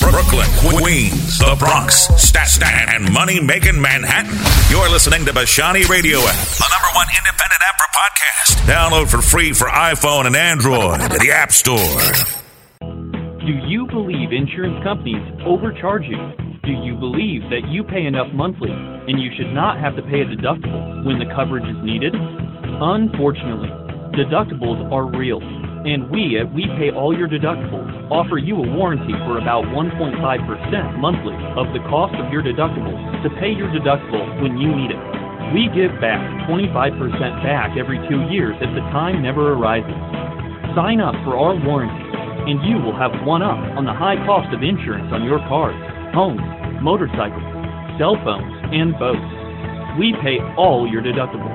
Brooklyn, Queens, the Bronx, Staten, and money-making Manhattan. You're listening to Bashani Radio app, the #1 independent app for podcasts. Download for free for iPhone and Android at the App Store. Do you believe insurance companies overcharge you? Do you believe that you pay enough monthly and you should not have to pay a deductible when the coverage is needed? Unfortunately, deductibles are real, and we at We Pay All Your Deductibles offer you a warranty for about 1.5% monthly of the cost of your deductible to pay your deductible when you need it. We give back 25% back every 2 years if the time never arises. Sign up for our warranty, and you will have one up on the high cost of insurance on your cars, homes, motorcycles, cell phones, and boats. We pay all your deductibles.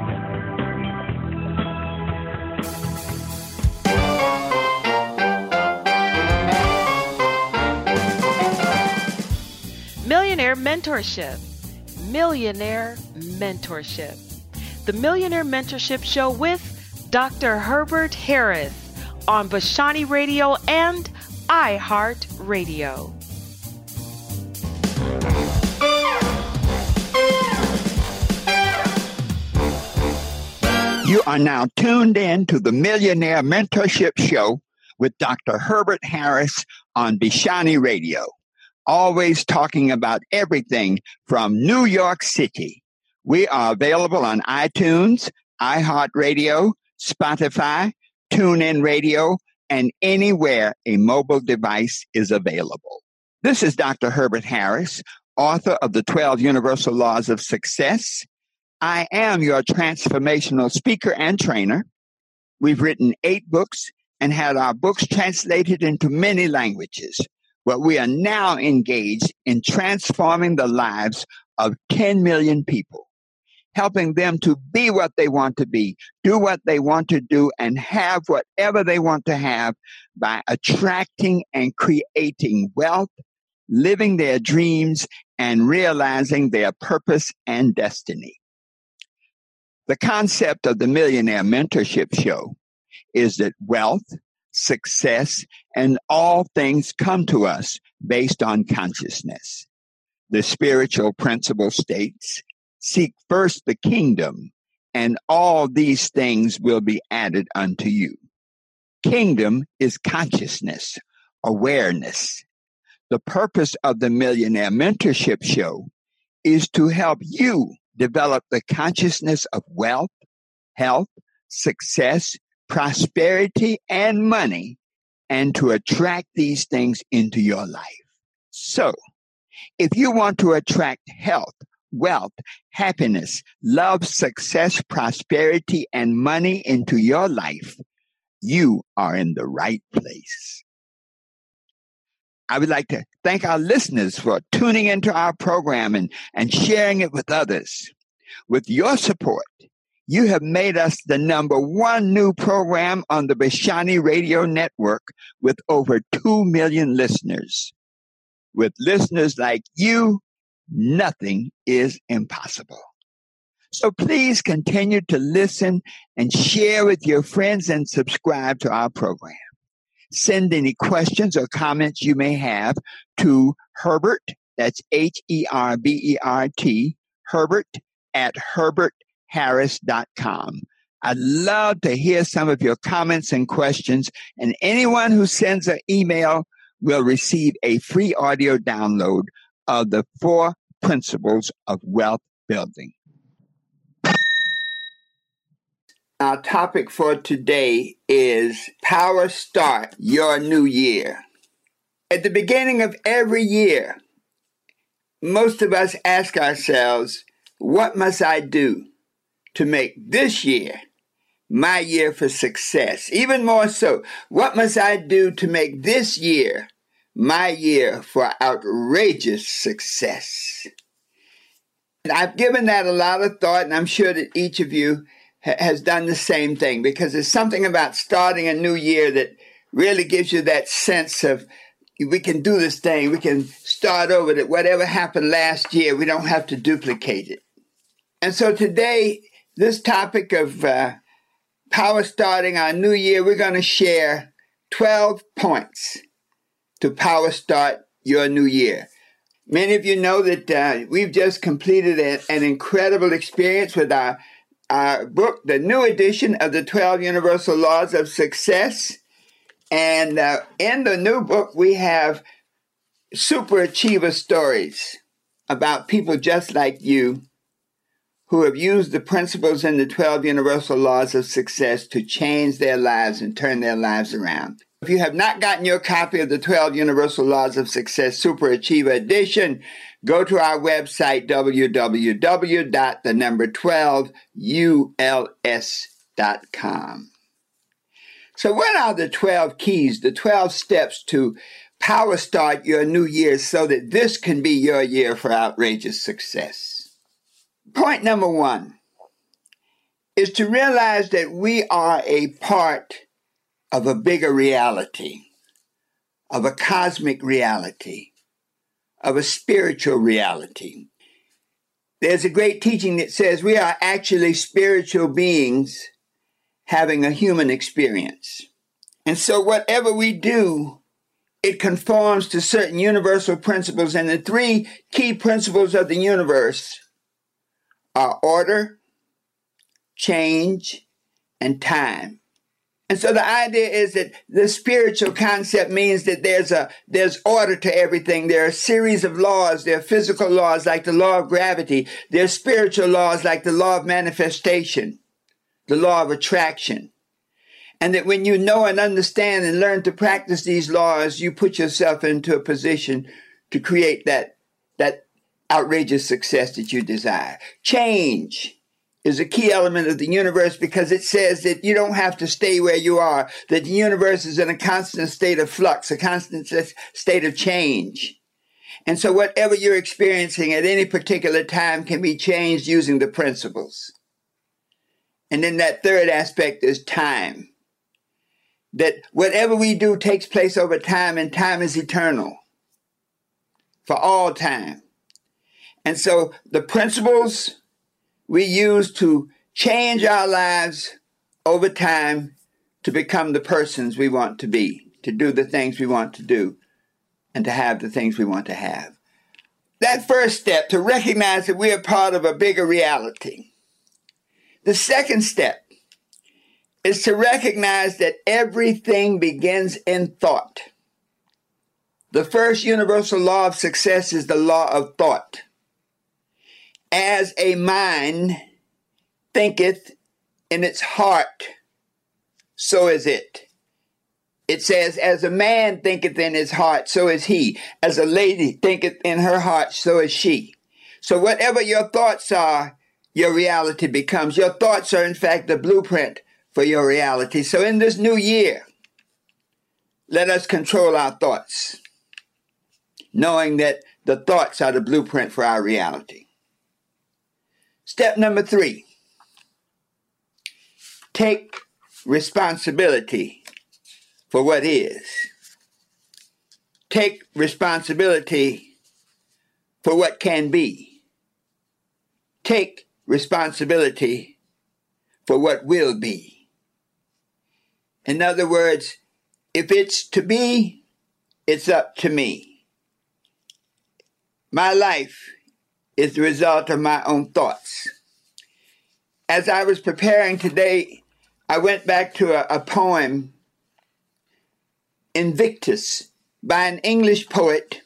Millionaire Mentorship. Millionaire Mentorship. The Millionaire Mentorship Show with Dr. Herbert Harris on Bashani Radio and iHeart Radio. You are now tuned in to the Millionaire Mentorship Show with Dr. Herbert Harris on Bashani Radio. Always talking about everything from New York City. We are available on iTunes, iHeartRadio, Spotify, TuneIn Radio, and anywhere a mobile device is available. This is Dr. Herbert Harris, author of the 12 Universal Laws of Success. I am your transformational speaker and trainer. We've written 8 books and had our books translated into many languages. But we are now engaged in transforming the lives of 10 million people, helping them to be what they want to be, do what they want to do, and have whatever they want to have by attracting and creating wealth, living their dreams, and realizing their purpose and destiny. The concept of the Millionaire Mentorship Show is that wealth, success, and all things come to us based on consciousness. The spiritual principle states, seek first the kingdom, and all these things will be added unto you. Kingdom is consciousness, awareness. The purpose of the Millionaire Mentorship Show is to help you develop the consciousness of wealth, health, success, prosperity, and money, and to attract these things into your life. So, if you want to attract health, wealth, happiness, love, success, prosperity, and money into your life, you are in the right place. I would like to thank our listeners for tuning into our program and sharing it with others. With your support, you have made us the #1 new program on the Bashani Radio Network with over 2 million listeners. With listeners like you, nothing is impossible. So please continue to listen and share with your friends and subscribe to our program. Send any questions or comments you may have to Herbert, that's Herbert, Herbert at herbertharris.com. I'd love to hear some of your comments and questions, and anyone who sends an email will receive a free audio download of the 4 principles of wealth building. Our topic for today is Power Start Your New Year. At the beginning of every year, most of us ask ourselves, what must I do to make this year my year for success? Even more so, what must I do to make this year my year for outrageous success? And I've given that a lot of thought, and I'm sure that each of you has done the same thing, because there's something about starting a new year that really gives you that sense of, we can do this thing, we can start over, that whatever happened last year, we don't have to duplicate it. And so today, this topic of power starting our new year, we're going to share 12 points to power start your new year. Many of you know that we've just completed an incredible experience with our book, the new edition of the 12 Universal Laws of Success. And in the new book, we have super achiever stories about people just like you who have used the principles in the 12 Universal Laws of Success to change their lives and turn their lives around. If you have not gotten your copy of the 12 Universal Laws of Success Super Achiever Edition, go to our website, www.12uls.com. So what are the 12 keys, the 12 steps to power start your new year so that this can be your year for outrageous success? Point number 1 is to realize that we are a part of a bigger reality, of a cosmic reality, of a spiritual reality. There's a great teaching that says we are actually spiritual beings having a human experience. And so whatever we do, it conforms to certain universal principles. And the 3 key principles of the universe are order, change, and time. And so the idea is that the spiritual concept means that there's order to everything. There are a series of laws. There are physical laws like the law of gravity. There are spiritual laws like the law of manifestation, the law of attraction. And that when you know and understand and learn to practice these laws, you put yourself into a position to create that outrageous success that you desire. Change is a key element of the universe because it says that you don't have to stay where you are, that the universe is in a constant state of flux, a constant state of change. And so whatever you're experiencing at any particular time can be changed using the principles. And then that third aspect is time. That whatever we do takes place over time, and time is eternal for all time. And so the principles we use to change our lives over time to become the persons we want to be, to do the things we want to do, and to have the things we want to have. That first step, to recognize that we are part of a bigger reality. The second step is to recognize that everything begins in thought. The first universal law of success is the law of thought. As a mind thinketh in its heart, so is it. It says, as a man thinketh in his heart, so is he. As a lady thinketh in her heart, so is she. So whatever your thoughts are, your reality becomes. Your thoughts are, in fact, the blueprint for your reality. So in this new year, let us control our thoughts, knowing that the thoughts are the blueprint for our reality. Step number 3, take responsibility for what is. Take responsibility for what can be. Take responsibility for what will be. In other words, if it's to be, it's up to me. My life is the result of my own thoughts. As I was preparing today, I went back to a poem, Invictus, by an English poet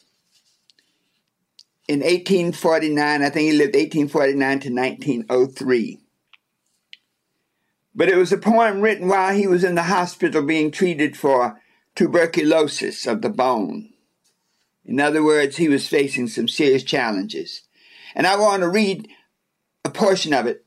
in 1849. I think he lived 1849 to 1903. But it was a poem written while he was in the hospital being treated for tuberculosis of the bone. In other words, he was facing some serious challenges. And I want to read a portion of it.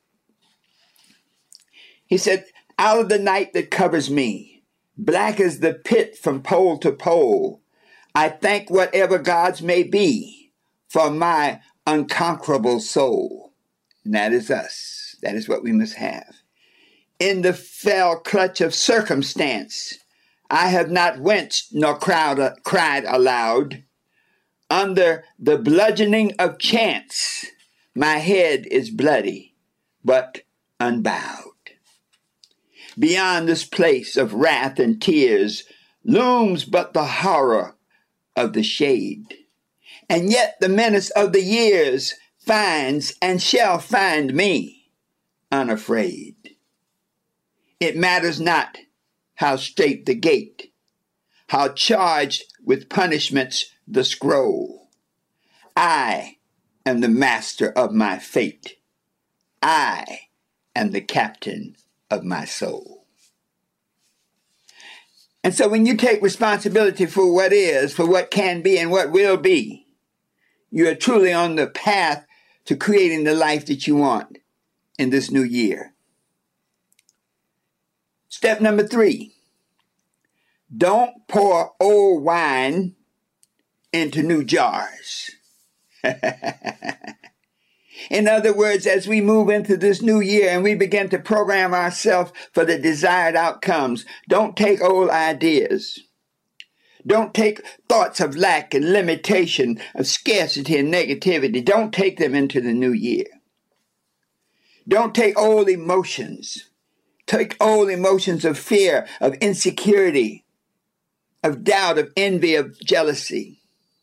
He said, out of the night that covers me, black as the pit from pole to pole, I thank whatever gods may be for my unconquerable soul. And that is us. That is what we must have. In the fell clutch of circumstance, I have not winced nor cried aloud. Under the bludgeoning of chance, my head is bloody, but unbowed. Beyond this place of wrath and tears looms but the horror of the shade. And yet the menace of the years finds and shall find me unafraid. It matters not how straight the gate, how charged with punishments the scroll. I am the master of my fate. I am the captain of my soul. And so when you take responsibility for what is, for what can be, and what will be, you are truly on the path to creating the life that you want in this new year. Step number 3, don't pour old wine into new jars. In other words, as we move into this new year and we begin to program ourselves for the desired outcomes, don't take old ideas. Don't take thoughts of lack and limitation, of scarcity and negativity. Don't take them into the new year. Don't take old emotions. Take old emotions of fear, of insecurity, of doubt, of envy, of jealousy.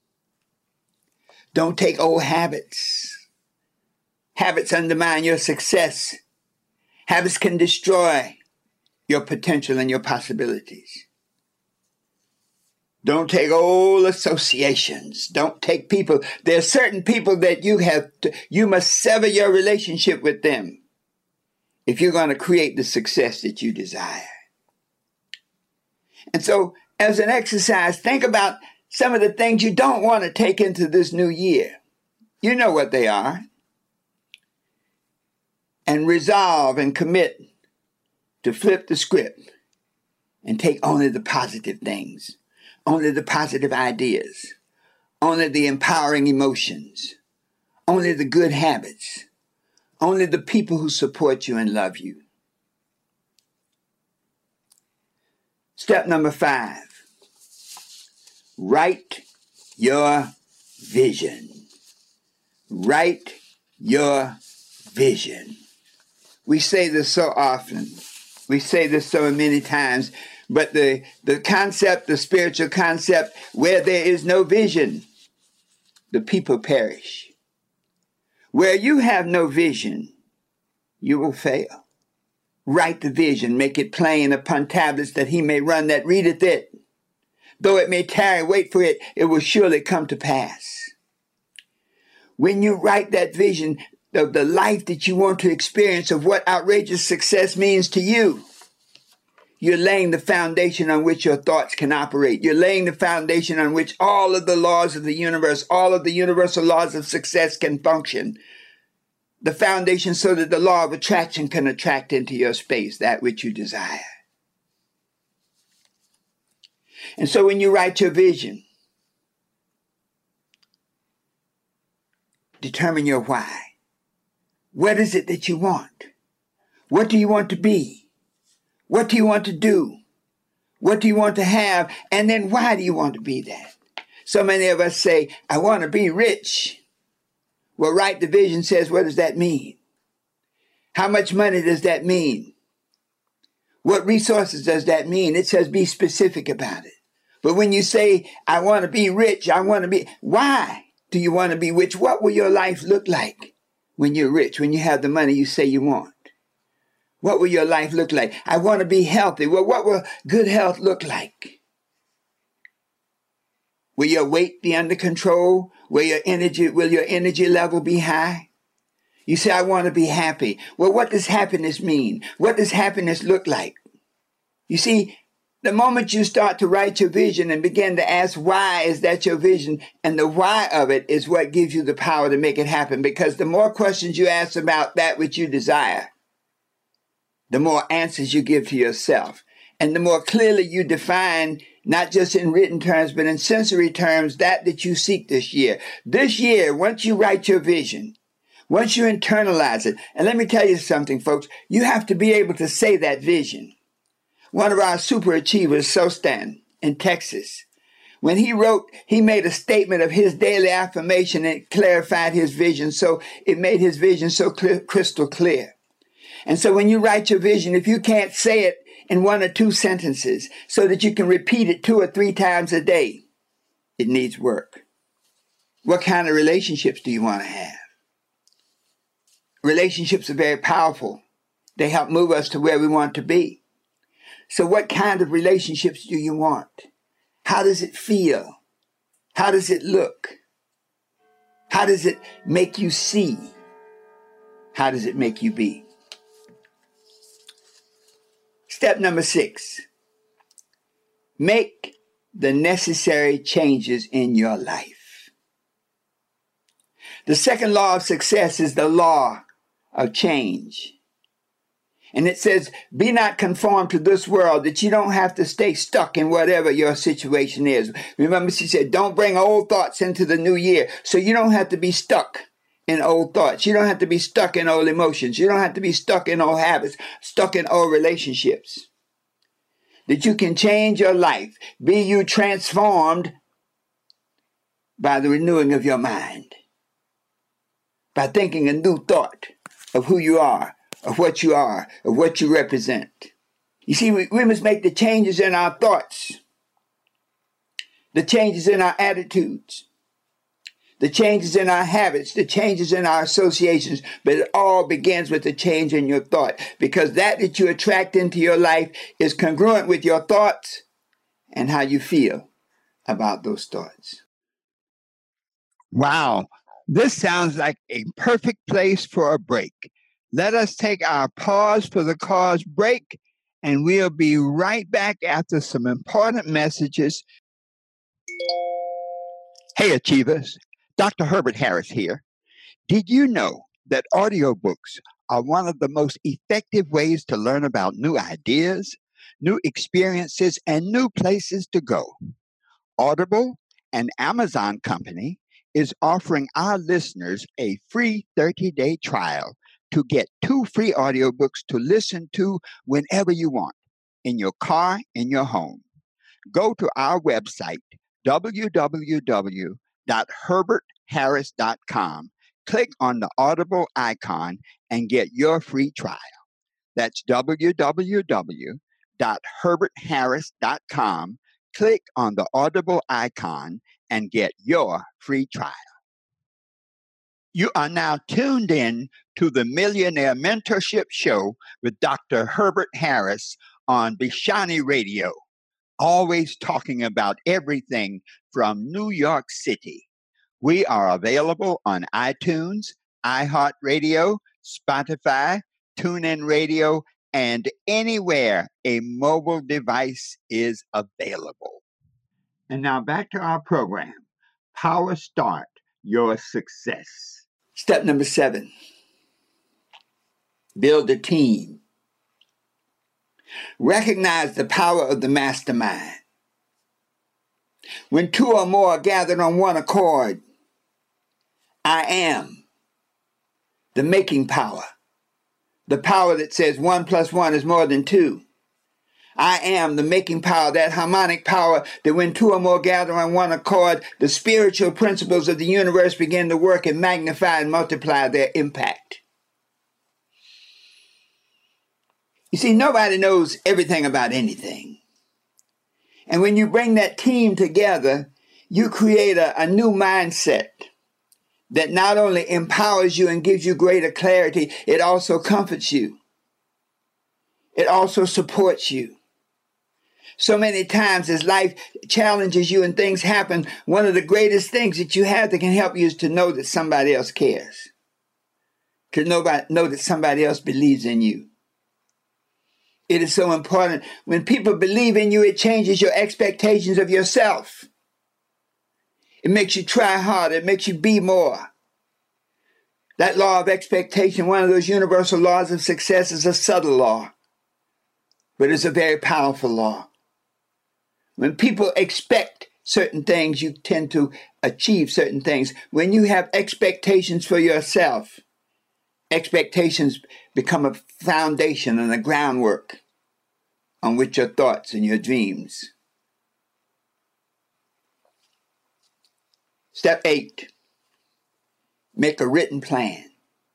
Don't take old habits. Habits undermine your success. Habits can destroy your potential and your possibilities. Don't take old associations. Don't take people. There are certain people that you must sever your relationship with them if you're going to create the success that you desire. And so, as an exercise, think about some of the things you don't want to take into this new year. You know what they are. And resolve and commit to flip the script and take only the positive things, only the positive ideas, only the empowering emotions, only the good habits, only the people who support you and love you. Step number 5, write your vision. Write your vision. We say this so often. We say this so many times. But the concept, the spiritual concept, where there is no vision, the people perish. Where you have no vision, you will fail. Write the vision, make it plain upon tablets that he may run that readeth it. Though it may tarry, wait for it, it will surely come to pass. When you write that vision of the life that you want to experience, of what outrageous success means to you, you're laying the foundation on which your thoughts can operate. You're laying the foundation on which all of the laws of the universe, all of the universal laws of success can function. The foundation so that the law of attraction can attract into your space that which you desire. And so when you write your vision, determine your why. What is it that you want? What do you want to be? What do you want to do? What do you want to have? And then why do you want to be that? So many of us say, I want to be rich. Well, write the vision says, what does that mean? How much money does that mean? What resources does that mean? It says be specific about it. But when you say, I want to be rich, why do you want to be rich? What will your life look like when you're rich, when you have the money you say you want? What will your life look like? I want to be healthy. Well, what will good health look like? Will your weight be under control? Will your energy level be high? You say, I want to be happy. Well, what does happiness mean? What does happiness look like? You see, the moment you start to write your vision and begin to ask, why is that your vision? And the why of it is what gives you the power to make it happen. Because the more questions you ask about that which you desire, the more answers you give to yourself. And the more clearly you define, not just in written terms, but in sensory terms, that you seek this year. This year, once you write your vision, once you internalize it, and let me tell you something, folks, you have to be able to say that vision. One of our super achievers, Sostan, in Texas, when he made a statement of his daily affirmation and clarified his vision, so it made his vision so crystal clear. And so when you write your vision, if you can't say it in 1 or 2 sentences so that you can repeat it 2 or 3 times a day, it needs work. What kind of relationships do you want to have? Relationships are very powerful. They help move us to where we want to be. So what kind of relationships do you want? How does it feel? How does it look? How does it make you see? How does it make you be? Step number 6. Make the necessary changes in your life. The second law of success is the law of change. And it says, be not conformed to this world, that you don't have to stay stuck in whatever your situation is. Remember, she said, don't bring old thoughts into the new year. So you don't have to be stuck in old thoughts. You don't have to be stuck in old emotions. You don't have to be stuck in old habits, stuck in old relationships. That you can change your life. Be you transformed by the renewing of your mind. By thinking a new thought of who you are, of what you are, of what you represent. You see, we must make the changes in our thoughts, the changes in our attitudes, the changes in our habits, the changes in our associations, but it all begins with the change in your thought, because that you attract into your life is congruent with your thoughts and how you feel about those thoughts. Wow, this sounds like a perfect place for a break. Let us take our pause for the cause break, and we'll be right back after some important messages. Hey, Achievers. Dr. Herbert Harris here. Did you know that audiobooks are one of the most effective ways to learn about new ideas, new experiences, and new places to go? Audible, an Amazon company, is offering our listeners a free 30-day trial to get 2 free audiobooks to listen to whenever you want, in your car, in your home. Go to our website, www.herbertharris.com. Click on the Audible icon and get your free trial. That's www.herbertharris.com. Click on the Audible icon and get your free trial. You are now tuned in to the Millionaire Mentorship Show with Dr. Herbert Harris on Bishani Radio, always talking about everything from New York City. We are available on iTunes, iHeartRadio, Spotify, TuneIn Radio, and anywhere a mobile device is available. And now back to our program, Power Start Your Success. Step number 7, build a team. Recognize the power of the mastermind. When 2 or more are gathered on one accord, I am the making power. The power that says 1 + 1 is more than 2. I am the making power, that harmonic power that when 2 or more gather on one accord, the spiritual principles of the universe begin to work and magnify and multiply their impact. You see, nobody knows everything about anything. And when you bring that team together, you create a new mindset that not only empowers you and gives you greater clarity, it also comforts you. It also supports you. So many times as life challenges you and things happen, one of the greatest things that you have that can help you is to know that somebody else cares. To know that somebody else believes in you. It is so important. When people believe in you, it changes your expectations of yourself. It makes you try harder. It makes you be more. That law of expectation, one of those universal laws of success, is a subtle law, but it's a very powerful law. When people expect certain things, you tend to achieve certain things. When you have expectations for yourself, expectations become a foundation and a groundwork on which your thoughts and your dreams. Step 8, make a written plan.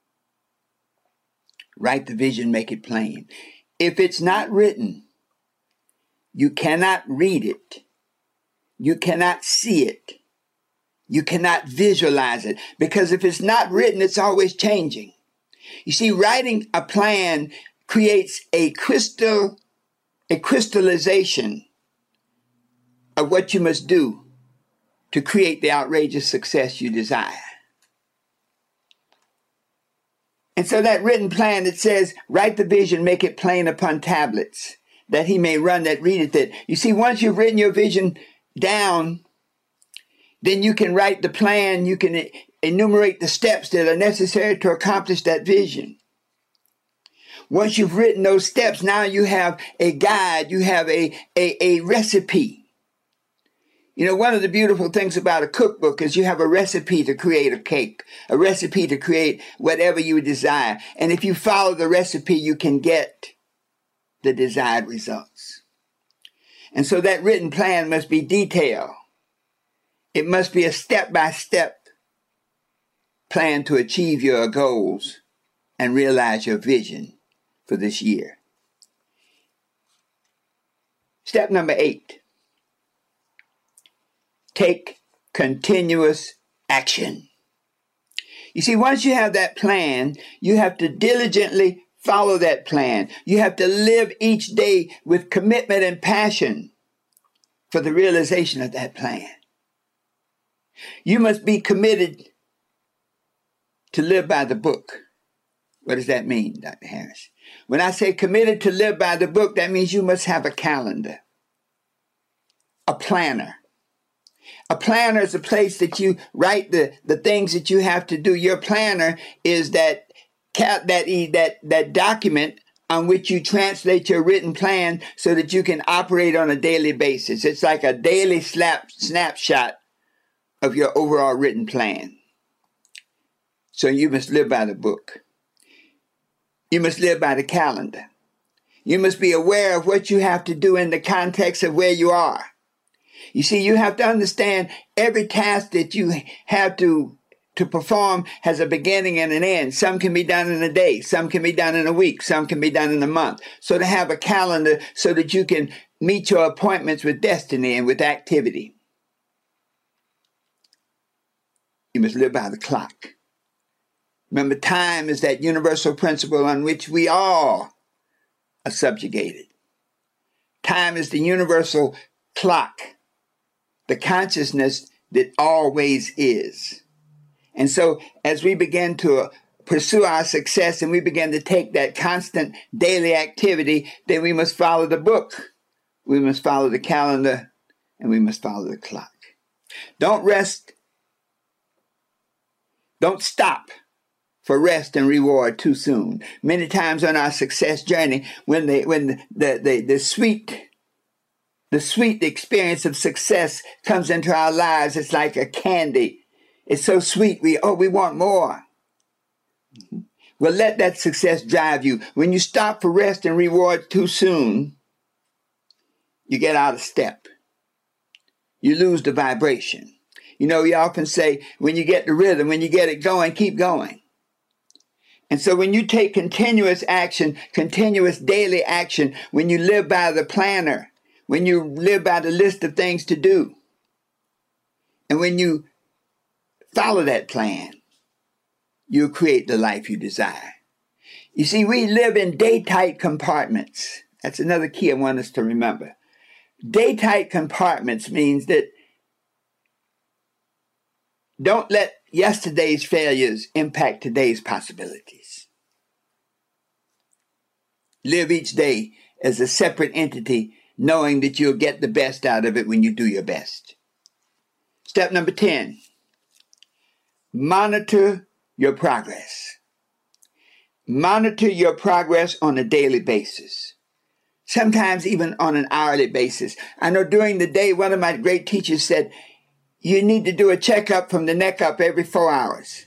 Write the vision, make it plain. If it's not written, you cannot read it. You cannot see it. You cannot visualize it, because if it's not written, it's always changing. You see, writing a plan creates a crystallization of what you must do to create the outrageous success you desire. And so that written plan, it says, write the vision, make it plain upon tablets, that he may run that readeth it. You see, once you've written your vision down, then you can write the plan, you can enumerate the steps that are necessary to accomplish that vision. Once you've written those steps, now you have a guide, you have a recipe. You know, one of the beautiful things about a cookbook is you have a recipe to create a cake, a recipe to create whatever you desire. And if you follow the recipe, you can get the desired results. And so that written plan must be detailed. It must be a step-by-step plan to achieve your goals and realize your vision for this year. Step number 8. Take continuous action. You see, once you have that plan, you have to diligently follow that plan. You have to live each day with commitment and passion for the realization of that plan. You must be committed to live by the book. What does that mean, Dr. Harris? When I say committed to live by the book, that means you must have a calendar, a planner. A planner is a place that you write the things that you have to do. Your planner is that document on which you translate your written plan so that you can operate on a daily basis. It's like a daily snapshot of your overall written plan. So you must live by the book. You must live by the calendar. You must be aware of what you have to do in the context of where you are. You see, you have to understand every task that you have to perform has a beginning and an end. Some can be done in a day. Some can be done in a week. Some can be done in a month. So to have a calendar so that you can meet your appointments with destiny and with activity. You must live by the clock. Remember, time is that universal principle on which we all are subjugated. Time is the universal clock, the consciousness that always is. And so as we begin to pursue our success and we begin to take that constant daily activity, then we must follow the book. We must follow the calendar, and we must follow the clock. Don't rest. Don't stop for rest and reward too soon. Many times on our success journey, when the sweet experience of success comes into our lives, it's like a candy. It's so sweet, we want more. Well, let that success drive you. When you stop for rest and reward too soon, you get out of step. You lose the vibration. You know, we often say, when you get the rhythm, when you get it going, keep going. And so when you take continuous action, continuous daily action, when you live by the planner, when you live by the list of things to do, and when you follow that plan, you'll create the life you desire. You see, we live in day-tight compartments. That's another key I want us to remember. Day-tight compartments means that don't let yesterday's failures impact today's possibilities. Live each day as a separate entity, knowing that you'll get the best out of it when you do your best. Step number 10, monitor your progress. Monitor your progress on a daily basis, sometimes even on an hourly basis. I know during the day, one of my great teachers said, you need to do a checkup from the neck up every 4 hours.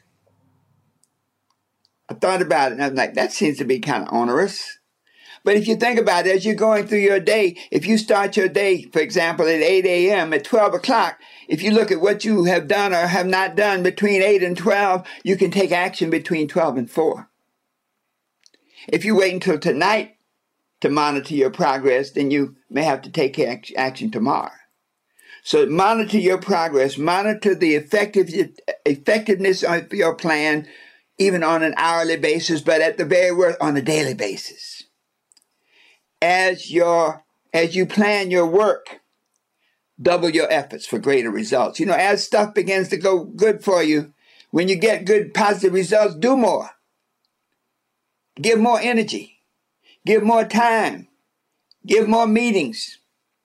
I thought about it and I was like, that seems to be kind of onerous. But if you think about it, as you're going through your day, if you start your day, for example, at 8 a.m., at 12 o'clock, if you look at what you have done or have not done between 8 and 12, you can take action between 12 and 4. If you wait until tonight to monitor your progress, then you may have to take action tomorrow. So monitor your progress, monitor the effectiveness of your plan, even on an hourly basis, but at the very worst, on a daily basis. As you plan your work, double your efforts for greater results. As stuff begins to go good for you, when you get good, positive results, do more. Give more energy. Give more time. Give more meetings.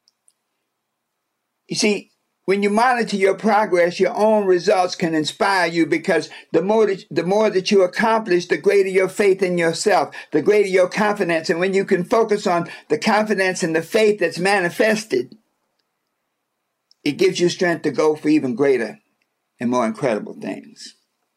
You see, when you monitor your progress, your own results can inspire you, because the more that you accomplish, the greater your faith in yourself, the greater your confidence. And when you can focus on the confidence and the faith that's manifested, it gives you strength to go for even greater and more incredible things.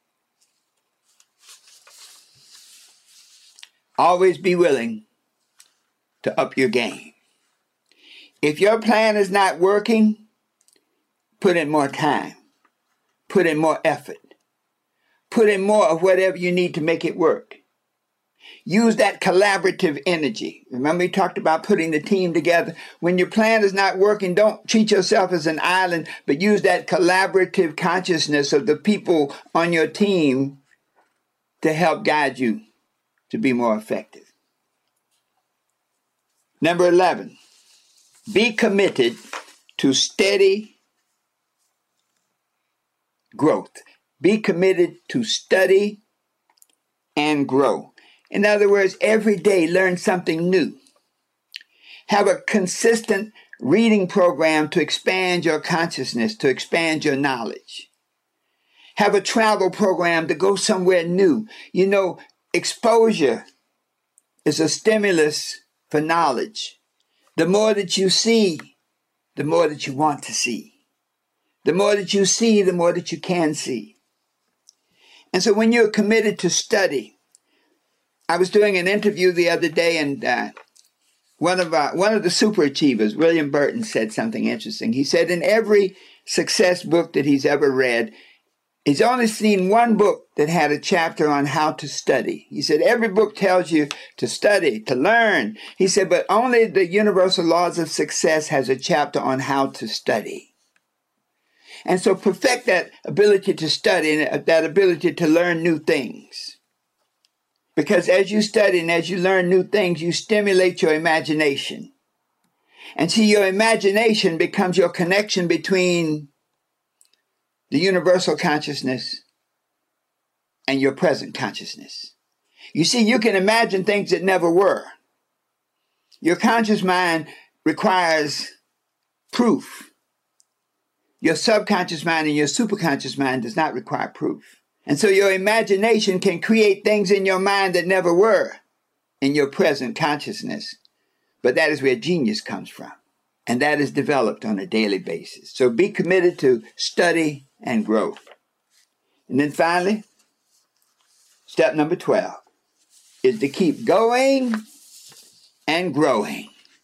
Always be willing to up your game. If your plan is not working, put in more time. Put in more effort. Put in more of whatever you need to make it work. Use that collaborative energy. Remember, we talked about putting the team together. When your plan is not working, don't treat yourself as an island, but use that collaborative consciousness of the people on your team to help guide you to be more effective. Number 11, be committed to steady growth. Be committed to study and grow. In other words, every day learn something new. Have a consistent reading program to expand your consciousness, to expand your knowledge. Have a travel program to go somewhere new. Exposure is a stimulus for knowledge. The more that you see, the more that you want to see. The more that you see, the more that you can see. And so when you're committed to study, I was doing an interview the other day, and one of the super achievers, William Burton, said something interesting. He said in every success book that he's ever read, he's only seen one book that had a chapter on how to study. He said, every book tells you to study, to learn. He said, but only the Universal Laws of Success has a chapter on how to study. And so perfect that ability to study and that ability to learn new things. Because as you study and as you learn new things, you stimulate your imagination. And see, your imagination becomes your connection between the universal consciousness and your present consciousness. You see, you can imagine things that never were. Your conscious mind requires proof. Your subconscious mind and your superconscious mind does not require proof. And so your imagination can create things in your mind that never were in your present consciousness. But that is where genius comes from. And that is developed on a daily basis. So be committed to study and grow. And then finally, step number 12 is to keep going and growing.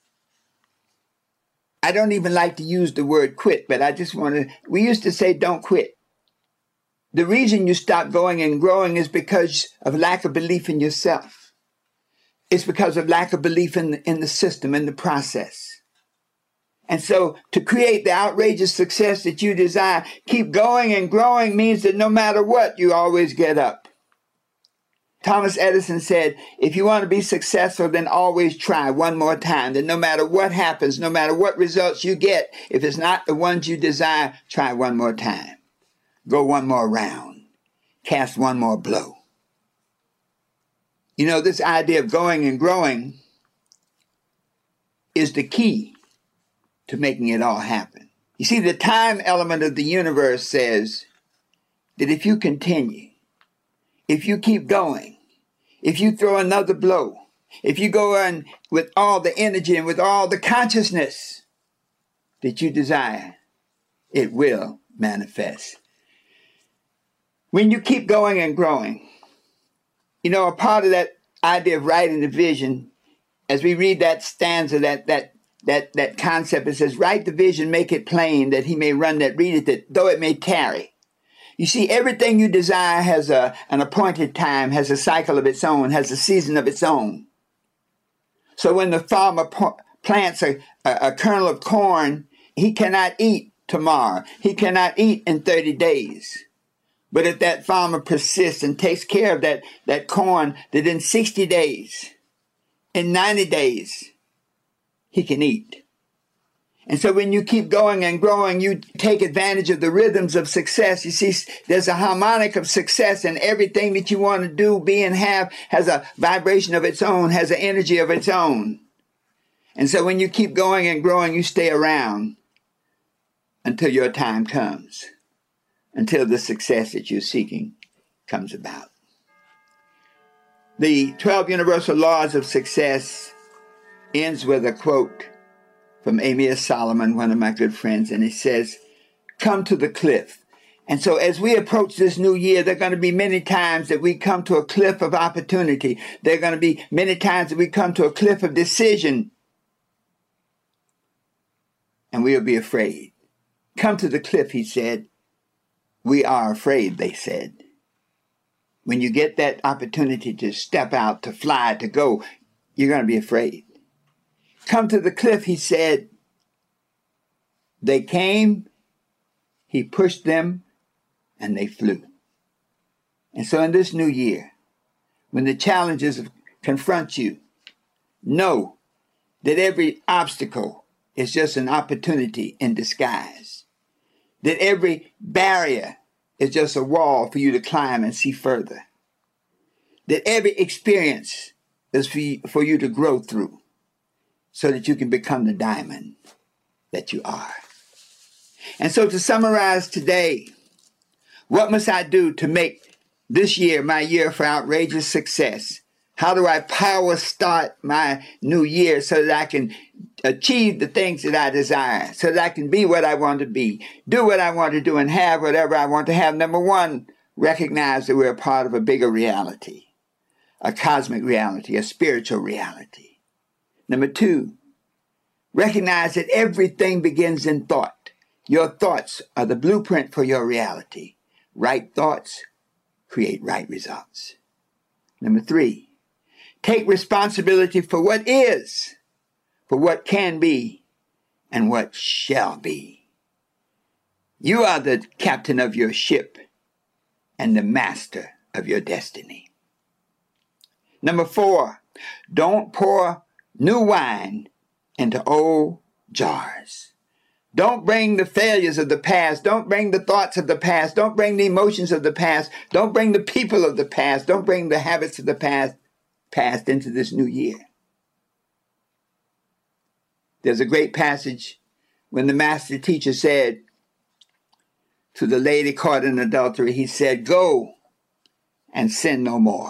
I don't even like to use the word quit, but we used to say don't quit. The reason you stop going and growing is because of lack of belief in yourself. It's because of lack of belief in the system, in the process. And so to create the outrageous success that you desire, keep going and growing means that no matter what, you always get up. Thomas Edison said, if you want to be successful, then always try one more time. Then no matter what happens, no matter what results you get, if it's not the ones you desire, try one more time. Go one more round. Cast one more blow. This idea of going and growing is the key to making it all happen. You see, the time element of the universe says that if you continue, if you keep going, if you throw another blow, if you go on with all the energy and with all the consciousness that you desire, it will manifest. When you keep going and growing, a part of that idea of writing the vision, as we read that stanza, that concept, it says, write the vision, make it plain, that he may run that readeth it, though it may tarry. You see, everything you desire has an appointed time, has a cycle of its own, has a season of its own. So when the farmer plants a kernel of corn, he cannot eat tomorrow. He cannot eat in 30 days. But if that farmer persists and takes care of that corn, that in 60 days, in 90 days, he can eat. And so when you keep going and growing, you take advantage of the rhythms of success. You see, there's a harmonic of success, and everything that you want to do, be, and have has a vibration of its own, has an energy of its own. And so when you keep going and growing, you stay around until your time comes, until the success that you're seeking comes about. The 12 Universal Laws of Success ends with a quote from Amias Solomon, one of my good friends, and he says, "Come to the cliff." And so as we approach this new year, there are going to be many times that we come to a cliff of opportunity. There are going to be many times that we come to a cliff of decision, and we'll be afraid. Come to the cliff, he said. We are afraid, they said. When you get that opportunity to step out, to fly, to go, you're going to be afraid. Come to the cliff, he said. They came, he pushed them, and they flew. And so in this new year, when the challenges confront you, know that every obstacle is just an opportunity in disguise. That every barrier is just a wall for you to climb and see further. That every experience is for you to grow through, so that you can become the diamond that you are. And so to summarize today, what must I do to make this year my year for outrageous success? How do I power start my new year so that I can achieve the things that I desire, so that I can be what I want to be, do what I want to do, and have whatever I want to have? Number one, recognize that we're a part of a bigger reality, a cosmic reality, a spiritual reality. Number two, recognize that everything begins in thought. Your thoughts are the blueprint for your reality. Right thoughts create right results. Number three, take responsibility for what is, for what can be, and what shall be. You are the captain of your ship and the master of your destiny. Number four, don't pour new wine into old jars. Don't bring the failures of the past. Don't bring the thoughts of the past. Don't bring the emotions of the past. Don't bring the people of the past. Don't bring the habits of the past into this new year. There's a great passage when the master teacher said to the lady caught in adultery, he said, "Go and sin no more."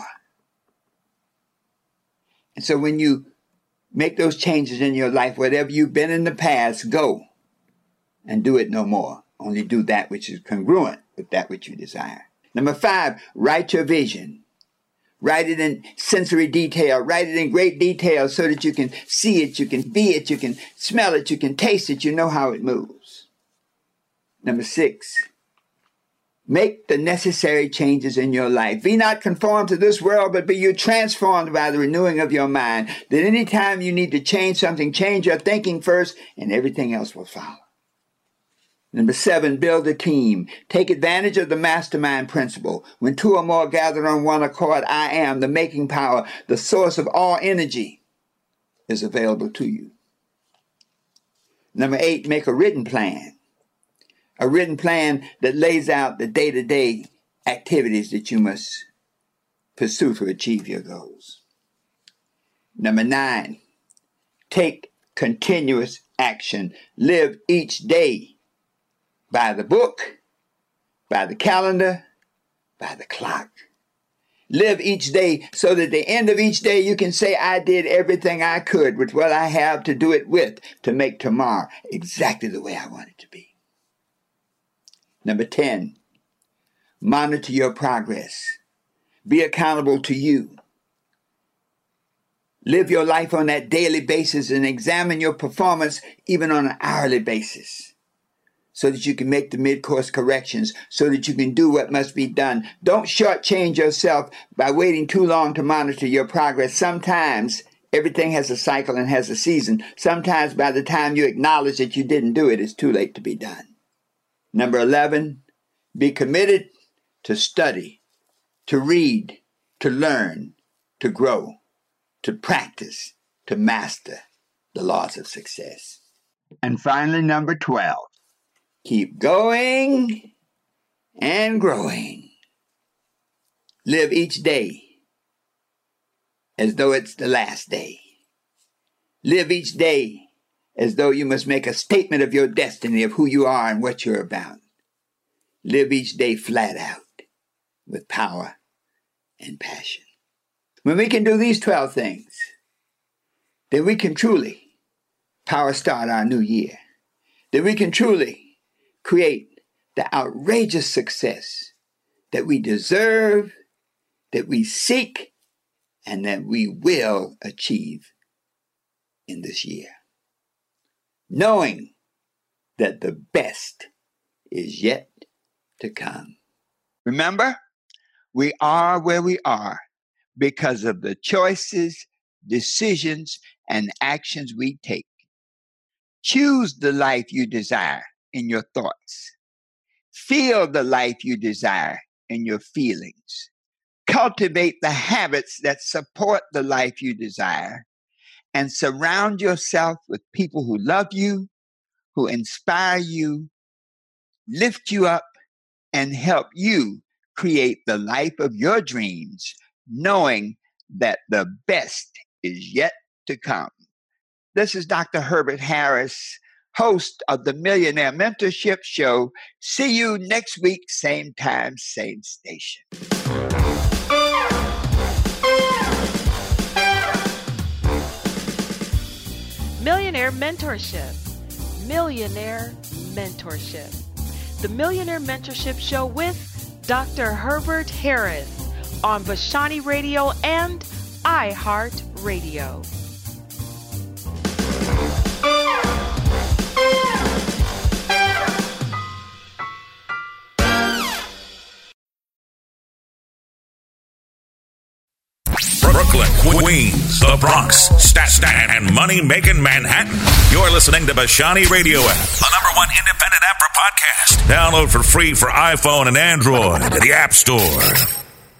And so when you make those changes in your life, whatever you've been in the past, go and do it no more. Only do that which is congruent with that which you desire. Number five, write your vision. Write it in sensory detail. Write it in great detail so that you can see it, you can be it, you can smell it, you can taste it, you know how it moves. Number six, make the necessary changes in your life. Be not conformed to this world, but be you transformed by the renewing of your mind. That any time you need to change something, change your thinking first, and everything else will follow. Number seven, build a team. Take advantage of the mastermind principle. When two or more gather on one accord, I am the making power, the source of all energy is available to you. Number eight, make a written plan. A written plan that lays out the day-to-day activities that you must pursue to achieve your goals. Number nine, take continuous action. Live each day by the book, by the calendar, by the clock. Live each day so that at the end of each day you can say, I did everything I could with what I have to do it with to make tomorrow exactly the way I want it to be. Number 10, monitor your progress. Be accountable to you. Live your life on that daily basis and examine your performance even on an hourly basis so that you can make the mid-course corrections, so that you can do what must be done. Don't shortchange yourself by waiting too long to monitor your progress. Sometimes everything has a cycle and has a season. Sometimes by the time you acknowledge that you didn't do it, it's too late to be done. Number 11, be committed to study, to read, to learn, to grow, to practice, to master the laws of success. And finally, number 12, keep going and growing. Live each day as though it's the last day. Live each day as though you must make a statement of your destiny, of who you are and what you're about. Live each day flat out with power and passion. When we can do these 12 things, then we can truly power start our new year. Then we can truly create the outrageous success that we deserve, that we seek, and that we will achieve in this year. Knowing that the best is yet to come. Remember, we are where we are because of the choices, decisions, and actions we take. Choose the life you desire in your thoughts. Feel the life you desire in your feelings. Cultivate the habits that support the life you desire, and surround yourself with people who love you, who inspire you, lift you up, and help you create the life of your dreams, knowing that the best is yet to come. This is Dr. Herbert Harris, host of the Millionaire Mentorship Show. See you next week, same time, same station. Millionaire Mentorship. Millionaire Mentorship. The Millionaire Mentorship Show with Dr. Herbert Harris on Vashani Radio and iHeart Radio. Brooklyn, Queens, the Bronx, Staten, and money-making Manhattan. You're listening to Vashani Radio app, the #1 independent app for podcasts. Download for free for iPhone and Android at the App Store.